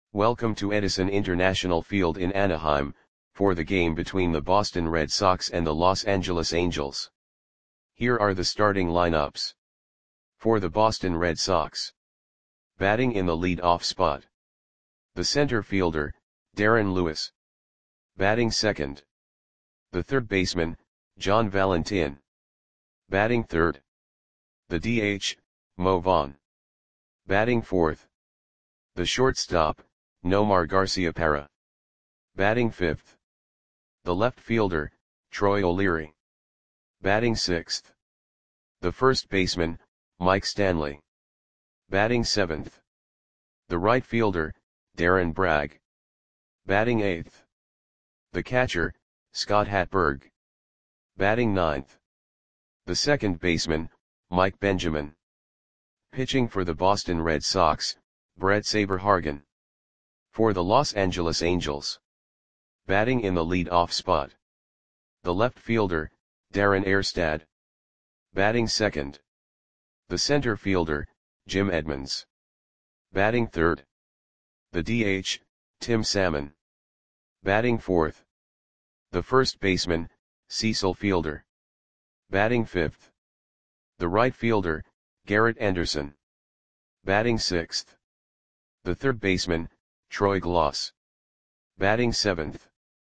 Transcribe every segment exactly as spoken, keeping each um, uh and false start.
Welcome to Edison International Field in Anaheim, for the game between the Boston Red Sox and the Los Angeles Angels. Here are the starting lineups. For the Boston Red Sox. Batting in the lead-off spot. The center fielder, Darren Lewis. Batting second. The third baseman, John Valentin. Batting third. The D H, Mo Vaughn. Batting fourth. The shortstop, Nomar Garciaparra. Batting fifth. The left fielder, Troy O'Leary. Batting sixth. The first baseman, Mike Stanley. Batting seventh. The right fielder, Darren Bragg. Batting eighth. The catcher, Scott Hatteberg. Batting ninth. The second baseman, Mike Benjamin. Pitching for the Boston Red Sox, Brett Saberhagen. For the Los Angeles Angels. Batting in the lead-off spot. The left fielder, Darren Erstad. Batting second. The center fielder, Jim Edmonds. Batting third. The D H, Tim Salmon. Batting fourth. The first baseman, Cecil Fielder. Batting fifth. The right fielder, Garrett Anderson. Batting sixth. The third baseman, Troy Gloss. Batting seventh.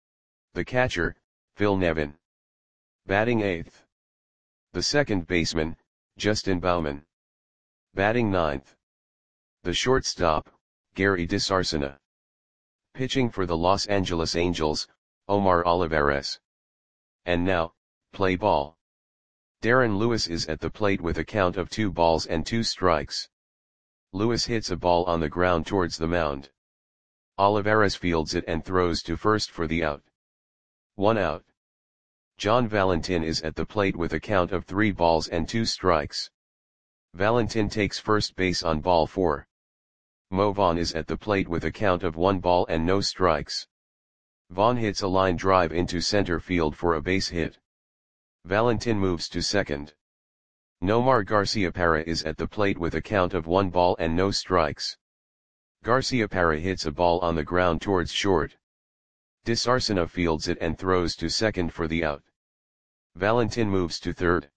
The catcher, Phil Nevin. Batting eighth. The second baseman, Justin Bauman. Batting ninth. The shortstop, Gary DeSarcina. Pitching for the Los Angeles Angels, Omar Olivares. And now, play ball. Darren Lewis is at the plate with a count of two balls and two strikes. Lewis hits a ball on the ground towards the mound. Olivares fields it and throws to first for the out. One out. John Valentin is at the plate with a count of three balls and two strikes. Valentin takes first base on ball four. Mo Vaughn is at the plate with a count of one ball and no strikes. Vaughn hits a line drive into center field for a base hit. Valentin moves to second. Nomar Garciaparra is at the plate with a count of one ball and no strikes. Garciaparra hits a ball on the ground towards short. DeSarcina fields it and throws to second for the out. Valentin moves to third.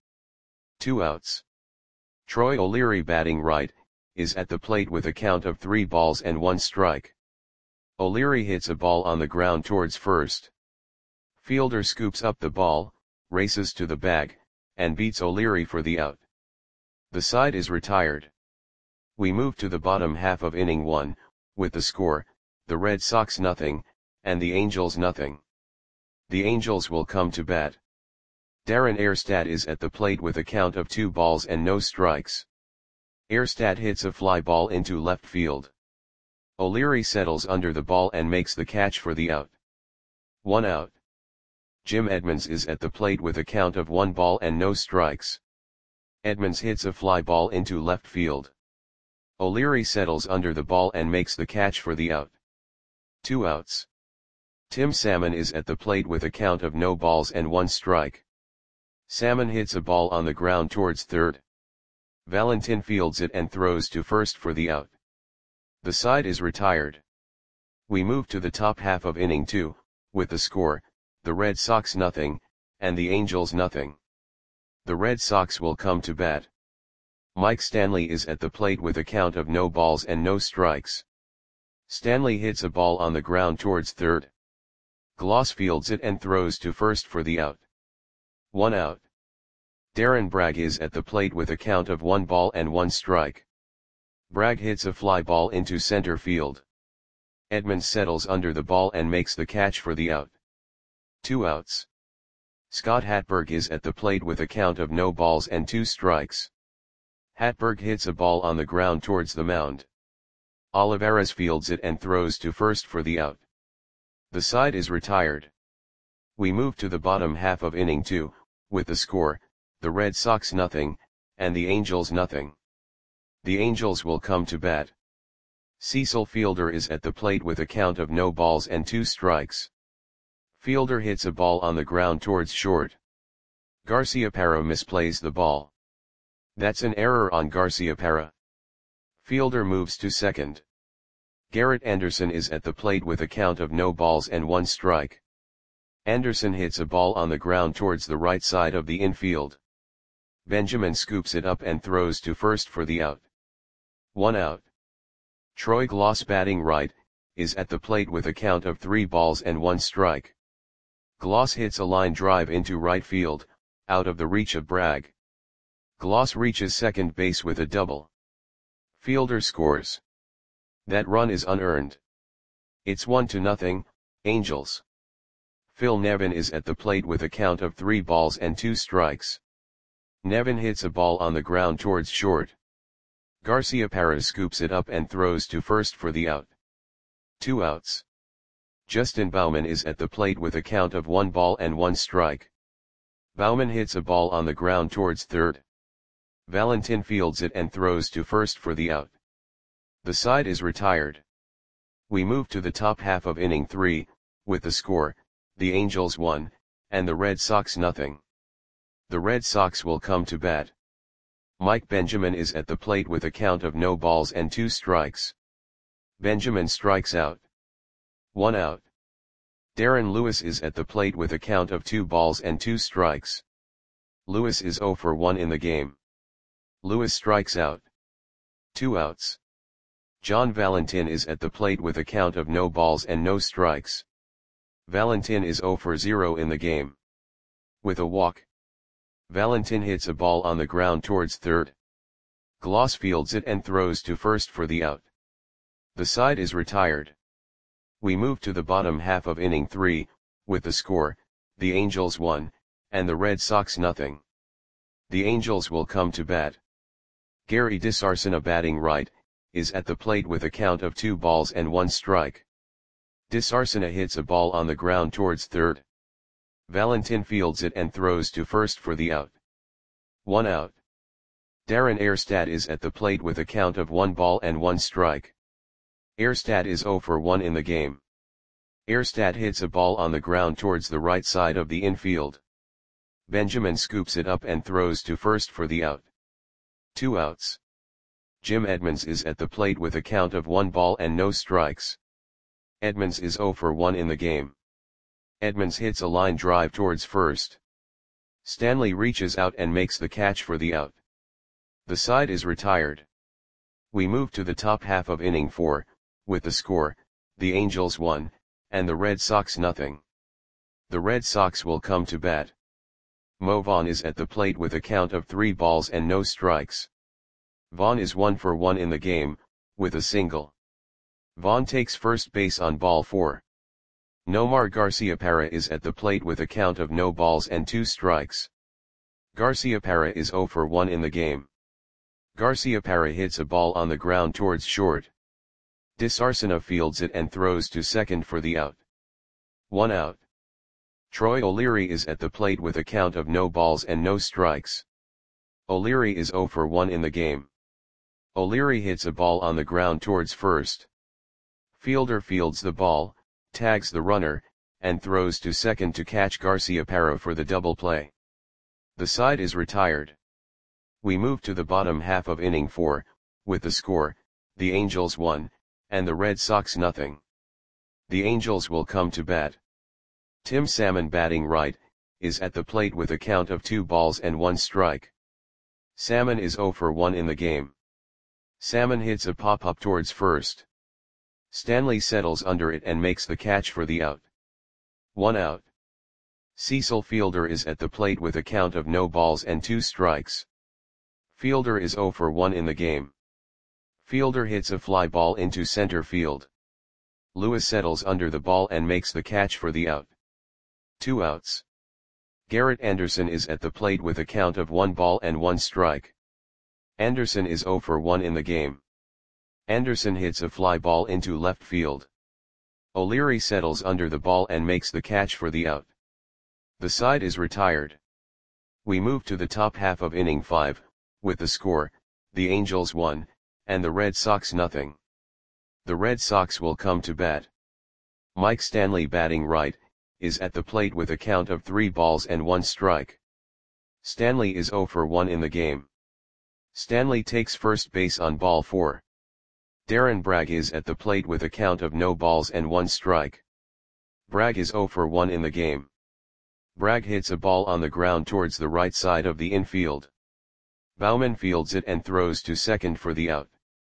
Two outs. Troy O'Leary, batting right, is at the plate with a count of three balls and one strike. O'Leary hits a ball on the ground towards first. Fielder scoops up the ball, races to the bag, and beats O'Leary for the out. The side is retired. We move to the bottom half of inning one, with the score, the Red Sox nothing, and the Angels nothing. The Angels will come to bat. Darren Erstad is at the plate with a count of two balls and no strikes. Erstad hits a fly ball into left field. O'Leary settles under the ball and makes the catch for the out. One out. Jim Edmonds is at the plate with a count of one ball and no strikes. Edmonds hits a fly ball into left field. O'Leary settles under the ball and makes the catch for the out. Two outs. Tim Salmon is at the plate with a count of no balls and one strike. Salmon hits a ball on the ground towards third. Valentin fields it and throws to first for the out. The side is retired. We move to the top half of inning two, with the score, the Red Sox nothing, and the Angels nothing. The Red Sox will come to bat. Mike Stanley is at the plate with a count of no balls and no strikes. Stanley hits a ball on the ground towards third. Gloss fields it and throws to first for the out. One out. Darren Bragg is at the plate with a count of one ball and one strike. Bragg hits a fly ball into center field. Edmonds settles under the ball and makes the catch for the out. Two outs. Scott Hatteberg is at the plate with a count of no balls and two strikes. Hatteberg hits a ball on the ground towards the mound. Olivares fields it and throws to first for the out. The side is retired. We move to the bottom half of inning two, with the score, the Red Sox nothing, and the Angels nothing. The Angels will come to bat. Cecil Fielder is at the plate with a count of no balls and two strikes. Fielder hits a ball on the ground towards short. Garciaparra misplays the ball. That's an error on Garciaparra. Fielder moves to second. Garrett Anderson is at the plate with a count of no balls and one strike. Anderson hits a ball on the ground towards the right side of the infield. Benjamin scoops it up and throws to first for the out. One out. Troy Gloss, batting right, is at the plate with a count of three balls and one strike. Gloss hits a line drive into right field, out of the reach of Bragg. Gloss reaches second base with a double. Fielder scores. That run is unearned. It's one to nothing, Angels. Phil Nevin is at the plate with a count of three balls and two strikes. Nevin hits a ball on the ground towards short. Garciaparra scoops it up and throws to first for the out. Two outs. Justin Bauman is at the plate with a count of one ball and one strike. Bauman hits a ball on the ground towards third. Valentin fields it and throws to first for the out. The side is retired. We move to the top half of inning three, with the score, the Angels one, and the Red Sox nothing. The Red Sox will come to bat. Mike Benjamin is at the plate with a count of no balls and two strikes. Benjamin strikes out. One out. Darren Lewis is at the plate with a count of two balls and two strikes. Lewis is zero for one in the game. Lewis strikes out. Two outs. John Valentin is at the plate with a count of no balls and no strikes. Valentin is zero for zero in the game. With a walk. Valentin hits a ball on the ground towards third. Gloss fields it and throws to first for the out. The side is retired. We move to the bottom half of inning three, with the score, the Angels one, and the Red Sox nothing. The Angels will come to bat. Gary DeSarcina, batting right, is at the plate with a count of two balls and one strike. DeSarcina hits a ball on the ground towards third. Valentin fields it and throws to first for the out. One out. Darren Erstad is at the plate with a count of one ball and one strike. Erstad is zero for one in the game. Erstad hits a ball on the ground towards the right side of the infield. Benjamin scoops it up and throws to first for the out. Two outs. Jim Edmonds is at the plate with a count of one ball and no strikes. Edmonds is zero for one in the game. Edmonds hits a line drive towards first. Stanley reaches out and makes the catch for the out. The side is retired. We move to the top half of inning four, with the score, the Angels one, and the Red Sox nothing. The Red Sox will come to bat. Mo Vaughn is at the plate with a count of three balls and no strikes. Vaughn is one for one in the game, with a single. Vaughn takes first base on ball four. Nomar Garciaparra is at the plate with a count of no balls and two strikes. Garciaparra is zero for one in the game. Garciaparra hits a ball on the ground towards short. DeSarcina fields it and throws to second for the out. One out. Troy O'Leary is at the plate with a count of no balls and no strikes. O'Leary is zero for one in the game. O'Leary hits a ball on the ground towards first. Fielder fields the ball, tags the runner, and throws to second to catch Garciaparra for the double play. The side is retired. We move to the bottom half of inning four, with the score, the Angels one, and the Red Sox nothing. The Angels will come to bat. Tim Salmon, batting right, is at the plate with a count of two balls and one strike. Salmon is zero for one in the game. Salmon hits a pop-up towards first. Stanley settles under it and makes the catch for the out. One out. Cecil Fielder is at the plate with a count of no balls and two strikes. Fielder is zero for one in the game. Fielder hits a fly ball into center field. Lewis settles under the ball and makes the catch for the out. Two outs. Garrett Anderson is at the plate with a count of one ball and one strike. Anderson is zero for one in the game. Anderson hits a fly ball into left field. O'Leary settles under the ball and makes the catch for the out. The side is retired. We move to the top half of inning five, with the score, the Angels one, and the Red Sox nothing. The Red Sox will come to bat. Mike Stanley, batting right, is at the plate with a count of three balls and one strike. Stanley is zero for one in the game. Stanley takes first base on ball four. Darren Bragg is at the plate with a count of no balls and one strike. Bragg is zero for one in the game. Bragg hits a ball on the ground towards the right side of the infield. Baumann fields it and throws to second for the out.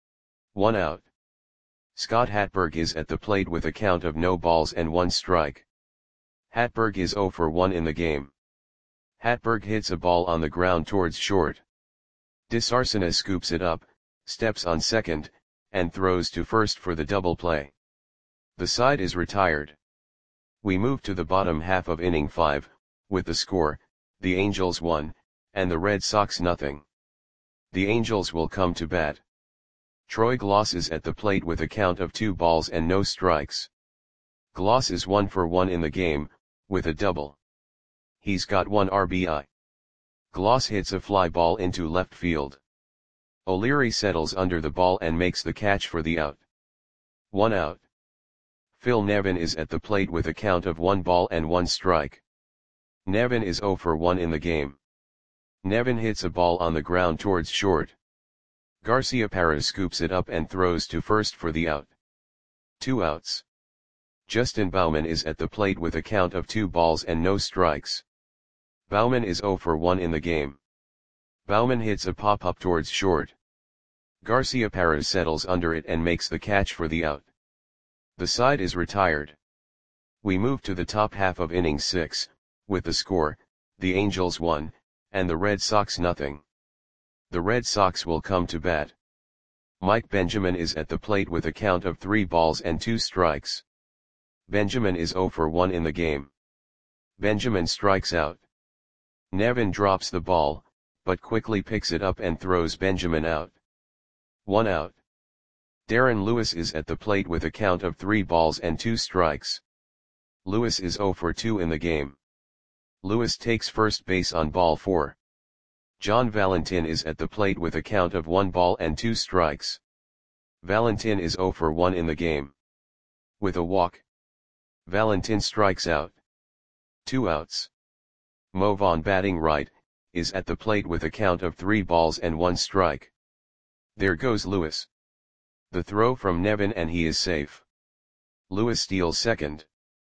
One out. Scott Hatberg is at the plate with a count of no balls and one strike. Hatberg is zero for one in the game. Hatberg hits a ball on the ground towards short. Disarsena scoops it up, steps on second, and throws to first for the double play. The side is retired. We move to the bottom half of inning five, with the score, the Angels one, and the Red Sox nothing. The Angels will come to bat. Troy Glaus is at the plate with a count of two balls and no strikes. Glaus is one for one in the game, with a double. He's got one R B I. Glaus hits a fly ball into left field. O'Leary settles under the ball and makes the catch for the out. One out. Phil Nevin is at the plate with a count of one ball and one strike. Nevin is zero for one in the game. Nevin hits a ball on the ground towards short. Garciaparra scoops it up and throws to first for the out. Two outs. Justin Baumann is at the plate with a count of two balls and no strikes. Baumann is zero for one in the game. Baumann hits a pop-up towards short. Garciaparra settles under it and makes the catch for the out. The side is retired. We move to the top half of inning six, with the score, the Angels one, and the Red Sox nothing. The Red Sox will come to bat. Mike Benjamin is at the plate with a count of three balls and two strikes. Benjamin is zero for one in the game. Benjamin strikes out. Nevin drops the ball, but quickly picks it up and throws Benjamin out. One out. Darren Lewis is at the plate with a count of three balls and two strikes. Lewis is zero for two in the game. Lewis takes first base on ball four. John Valentin is at the plate with a count of one ball and two strikes. Valentin is zero for one in the game. With a walk, Valentin strikes out. Two outs. Mo Vaughn, batting right, is at the plate with a count of three balls and one strike. There goes Lewis. The throw from Nevin and he is safe. Lewis steals second.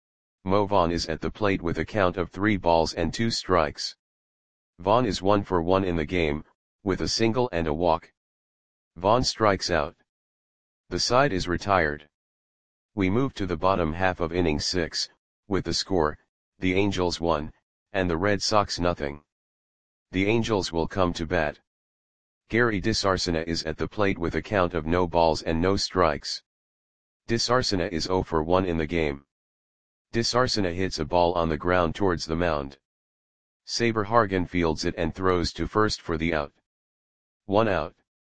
Mo Vaughn is at the plate with a count of three balls and two strikes. Vaughn is one for one in the game, with a single and a walk. Vaughn strikes out. The side is retired. We move to the bottom half of inning six, with the score, the Angels one, and the Red Sox nothing. The Angels will come to bat. Gary Disarsena is at the plate with a count of no balls and no strikes. Disarsena is zero for one in the game. Disarsena hits a ball on the ground towards the mound. Saber Hargan fields it and throws to first for the out. One out.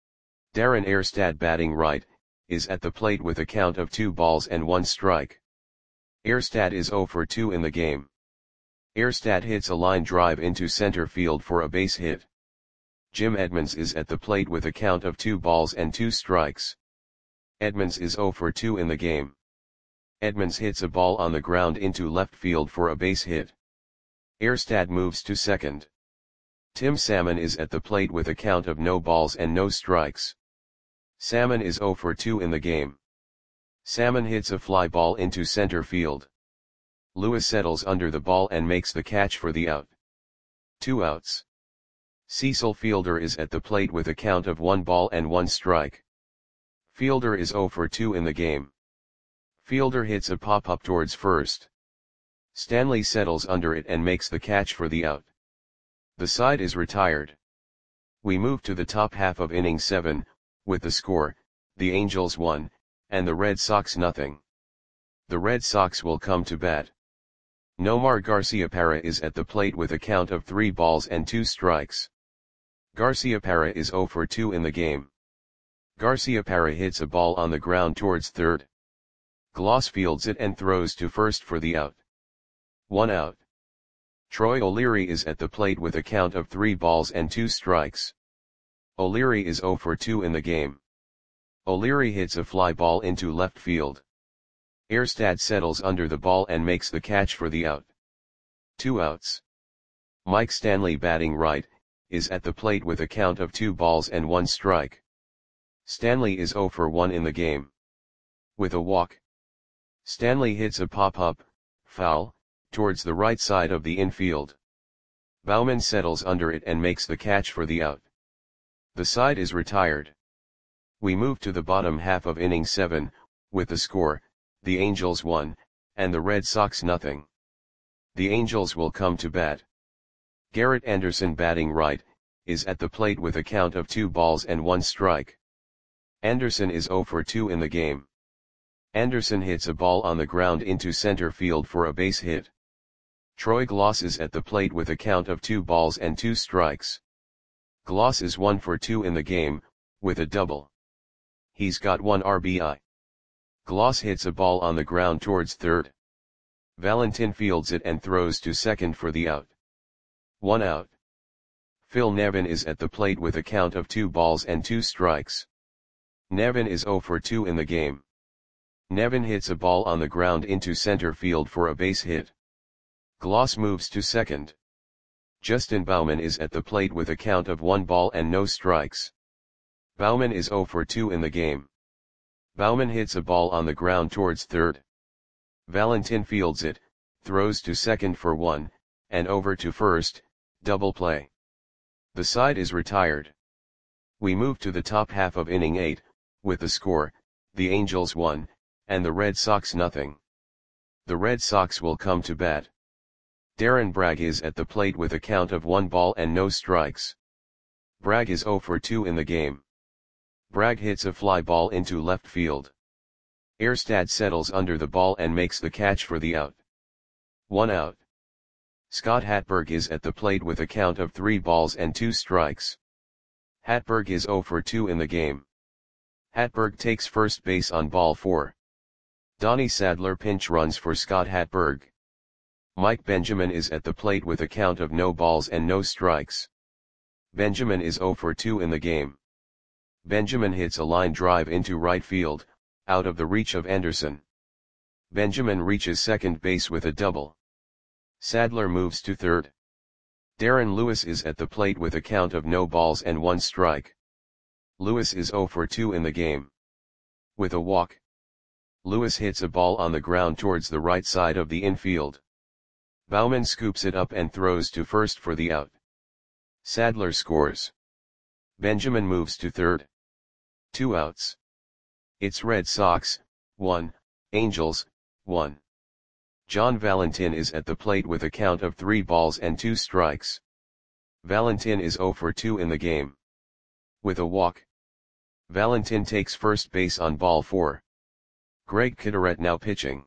Darren Erstad, batting right, is at the plate with a count of two balls and one strike. Erstad is zero for two in the game. Erstad hits a line drive into center field for a base hit. Jim Edmonds is at the plate with a count of two balls and two strikes. Edmonds is zero for two in the game. Edmonds hits a ball on the ground into left field for a base hit. Erstad moves to second. Tim Salmon is at the plate with a count of no balls and no strikes. Salmon is zero for two in the game. Salmon hits a fly ball into center field. Lewis settles under the ball and makes the catch for the out. Two outs. Cecil Fielder is at the plate with a count of one ball and one strike. Fielder is zero for two in the game. Fielder hits a pop-up towards first. Stanley settles under it and makes the catch for the out. The side is retired. We move to the top half of inning seven, with the score, the Angels one, and the Red Sox nothing. The Red Sox will come to bat. Nomar Garciaparra is at the plate with a count of three balls and two strikes. Garciaparra is zero for two in the game. Garciaparra hits a ball on the ground towards third. Glaus fields it and throws to first for the out. One out. Troy O'Leary is at the plate with a count of three balls and two strikes. O'Leary is zero for two in the game. O'Leary hits a fly ball into left field. Erstad settles under the ball and makes the catch for the out. Two outs. Mike Stanley, batting right, is at the plate with a count of two balls and one strike. Stanley is zero for one in the game. With a walk, Stanley hits a pop-up, foul, towards the right side of the infield. Baumann settles under it and makes the catch for the out. The side is retired. We move to the bottom half of inning seven, with the score, the Angels one, and the Red Sox nothing. The Angels will come to bat. Garrett Anderson, batting right, is at the plate with a count of two balls and one strike. Anderson is zero for two in the game. Anderson hits a ball on the ground into center field for a base hit. Troy Glaus is at the plate with a count of two balls and two strikes. Glaus is one for two in the game, with a double. He's got one R B I. Glaus hits a ball on the ground towards third. Valentin fields it and throws to second for the out. One out. Phil Nevin is at the plate with a count of two balls and two strikes. Nevin is zero for two in the game. Nevin hits a ball on the ground into center field for a base hit. Glaus moves to second. Justin Baumann is at the plate with a count of one ball and no strikes. Baumann is zero for two in the game. Baumann hits a ball on the ground towards third. Valentin fields it, throws to second for one, and over to first, double play. The side is retired. We move to the top half of inning eight, with the score, the Angels one, and the Red Sox nothing. The Red Sox will come to bat. Darren Bragg is at the plate with a count of one ball and no strikes. Bragg is zero for two in the game. Bragg hits a fly ball into left field. Erstad settles under the ball and makes the catch for the out. One out. Scott Hatberg is at the plate with a count of three balls and two strikes. Hatberg is zero for two in the game. Hatberg takes first base on ball four. Donnie Sadler pinch runs for Scott Hatberg. Mike Benjamin is at the plate with a count of no balls and no strikes. Benjamin is zero for two in the game. Benjamin hits a line drive into right field, out of the reach of Anderson. Benjamin reaches second base with a double. Sadler moves to third. Darren Lewis is at the plate with a count of no balls and one strike. Lewis is zero for two in the game. With a walk, Lewis hits a ball on the ground towards the right side of the infield. Baumann scoops it up and throws to first for the out. Sadler scores. Benjamin moves to third. Two outs. It's Red Sox, one, Angels, one. John Valentin is at the plate with a count of three balls and two strikes. Valentin is zero for two in the game. With a walk, Valentin takes first base on ball four. Greg Kitteret now pitching.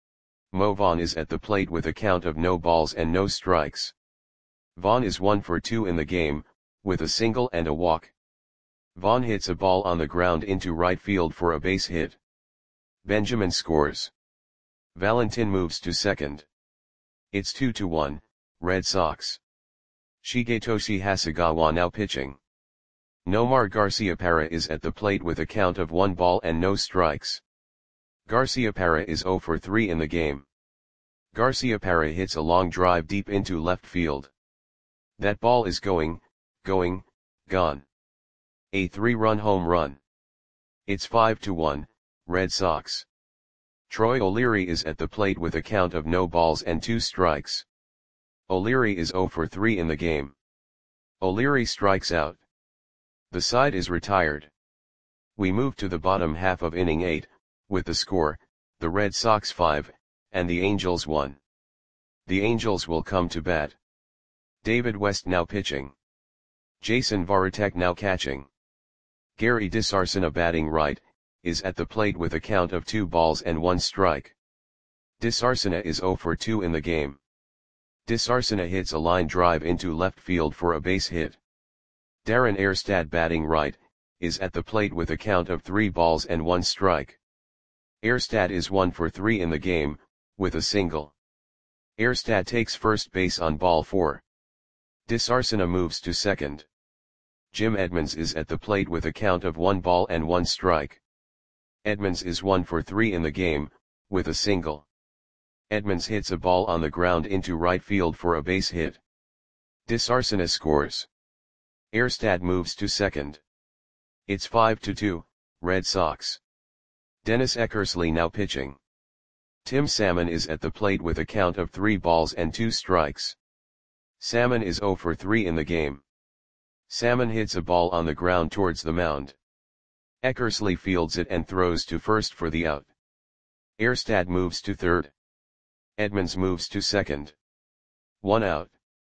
Mo Vaughn is at the plate with a count of no balls and no strikes. Vaughn is one for two in the game, with a single and a walk. Vaughn hits a ball on the ground into right field for a base hit. Benjamin scores. Valentin moves to second. It's two to one, Red Sox. Shigetoshi Hasegawa now pitching. Nomar Garciaparra is at the plate with a count of one ball and no strikes. Garciaparra is zero for three in the game. Garciaparra hits a long drive deep into left field. That ball is going, going, gone. A three-run home run. It's five to one, Red Sox. Troy O'Leary is at the plate with a count of no balls and two strikes. O'Leary is zero for three in the game. O'Leary strikes out. The side is retired. We move to the bottom half of inning eight, with the score, the Red Sox five, and the Angels one. The Angels will come to bat. David West now pitching. Jason Varitek now catching. Gary DeSarcina, batting right, is at the plate with a count of two balls and one strike. DeSarcina is zero for two in the game. DeSarcina hits a line drive into left field for a base hit. Darren Erstad, batting right, is at the plate with a count of three balls and one strike. Erstad is one for three in the game, with a single. Erstad takes first base on ball four. DeSarcina moves to second. Jim Edmonds is at the plate with a count of one ball and one strike. Edmonds is one for three in the game, with a single. Edmonds hits a ball on the ground into right field for a base hit. DeSarcina scores. Erstad moves to second. It's five to two, Red Sox. Dennis Eckersley now pitching. Tim Salmon is at the plate with a count of three balls and two strikes. Salmon is zero for three in the game. Salmon hits a ball on the ground towards the mound. Eckersley fields it and throws to first for the out. Erstad moves to third. Edmonds moves to second. One out.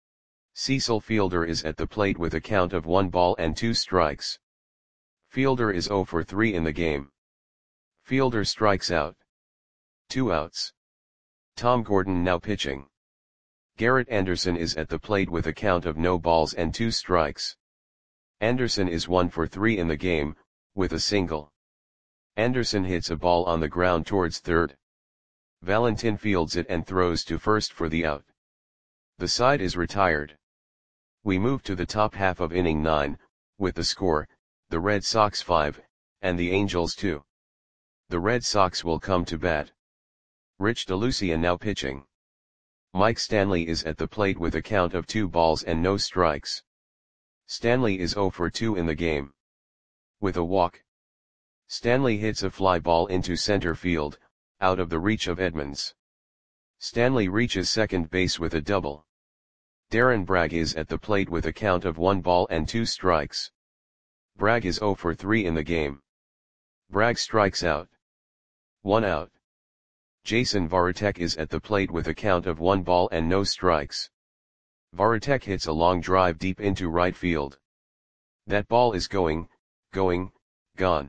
Cecil Fielder is at the plate with a count of one ball and two strikes. Fielder is zero for three in the game. Fielder strikes out. Two outs. Tom Gordon now pitching. Garrett Anderson is at the plate with a count of no balls and two strikes. Anderson is one for three in the game, with a single. Anderson hits a ball on the ground towards third. Valentin fields it and throws to first for the out. The side is retired. We move to the top half of inning nine, with the score, the Red Sox five, and the Angels two. The Red Sox will come to bat. Rich DeLucia now pitching. Mike Stanley is at the plate with a count of two balls and no strikes. Stanley is zero for two in the game. With a walk. Stanley hits a fly ball into center field, out of the reach of Edmonds. Stanley reaches second base with a double. Darren Bragg is at the plate with a count of one ball and two strikes. Bragg is zero for three in the game. Bragg strikes out. One out. Jason Varitek is at the plate with a count of one ball and no strikes. Varitek hits a long drive deep into right field. That ball is going, going, gone.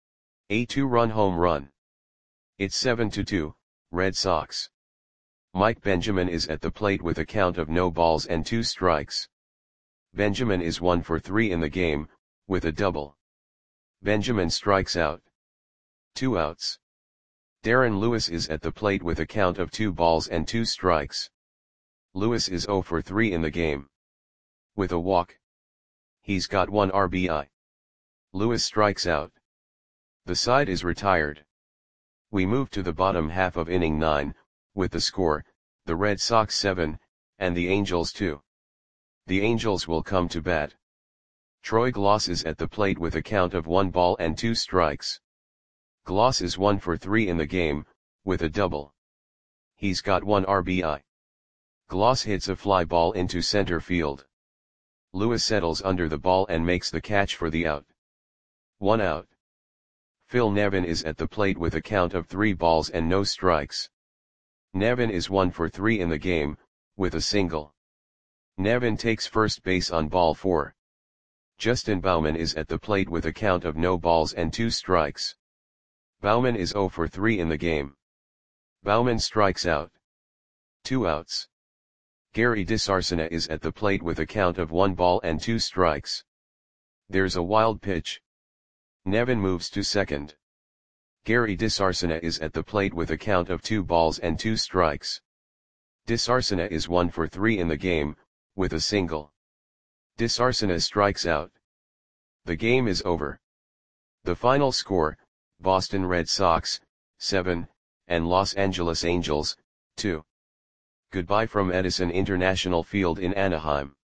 A two-run home run. It's seven to two, Red Sox. Mike Benjamin is at the plate with a count of no balls and two strikes. Benjamin is one for three in the game, with a double. Benjamin strikes out. Two outs. Darren Lewis is at the plate with a count of two balls and two strikes. Lewis is zero for three in the game. With a walk. He's got one R B I. Lewis strikes out. The side is retired. We move to the bottom half of inning nine, with the score, the Red Sox seven, and the Angels two. The Angels will come to bat. Troy Gloss is at the plate with a count of one ball and two strikes. Gloss is one for three in the game, with a double. He's got one R B I. Gloss hits a fly ball into center field. Lewis settles under the ball and makes the catch for the out. One out. Phil Nevin is at the plate with a count of three balls and no strikes. Nevin is one for three in the game, with a single. Nevin takes first base on ball four. Justin Bauman is at the plate with a count of no balls and two strikes. Bauman is zero for three in the game. Bauman strikes out. Two outs. Gary DeSarcina is at the plate with a count of one ball and two strikes. There's a wild pitch. Nevin moves to second. Gary DeSarcina is at the plate with a count of two balls and two strikes. DeSarcina is one for three in the game, with a single. DeSarcina strikes out. The game is over. The final score, Boston Red Sox, seven, and Los Angeles Angels, two. Goodbye from Edison International Field in Anaheim.